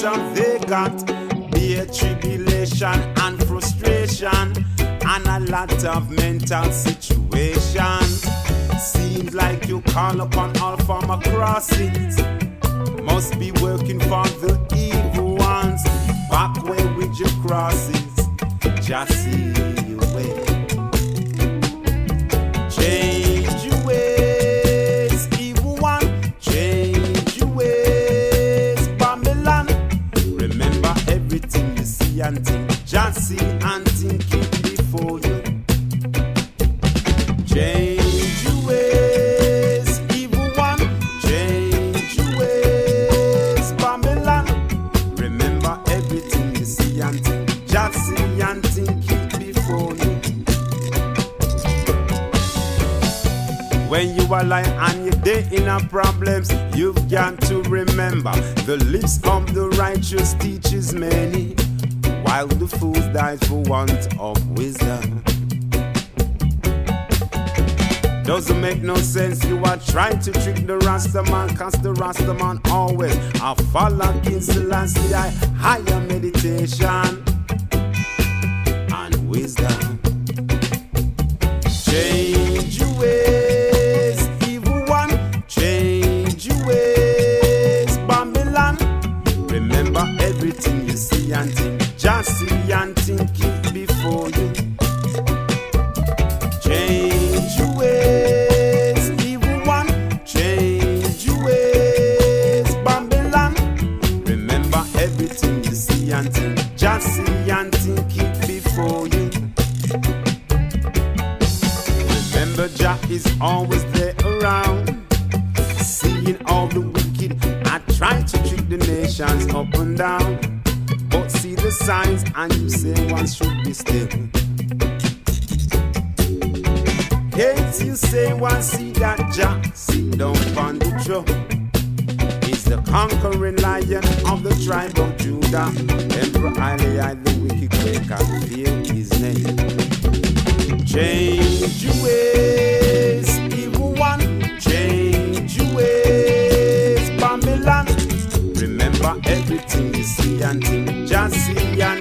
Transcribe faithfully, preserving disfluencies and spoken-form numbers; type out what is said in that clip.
have they got? Be a tribulation and frustration, and a lot of mental situations. Seems like you call upon all form of crosses. Must be working for the evil ones. Back way with your crosses, just see you way. Change your ways, evil one. Change your ways, Babylon. Remember everything you see and think. Just see and think it before you. Change your ways, evil one. Change your ways, Babylon. Remember everything you see and think. Just see and think it before you. When you are lying and you're day in our problems, you've got to remember the lips of the righteous teaches many, while the fools die for want of wisdom. Doesn't make no sense, you are trying to trick the Rastaman, cause the Rastaman always a follow King Selassie, higher meditation and wisdom. Change your ways, evil one. Change your ways, Babylon. Remember everything you see and think. Just see and think it before you. Change your ways, evil one. Change your ways, Babylon. Remember everything you see and think. Just see and think it before you. Remember Jah is always there around, seeing all the wicked and trying to trick the nations up and down. But see the signs and you say one should be still. Hate you say one see that Jah sit down on the throne. He's the conquering lion of the tribe of Judah. Emperor Haile, the wicked quake and fear his name. Change your ways, evil one. Change your ways, Babylon. Remember everything you see and think. Just see and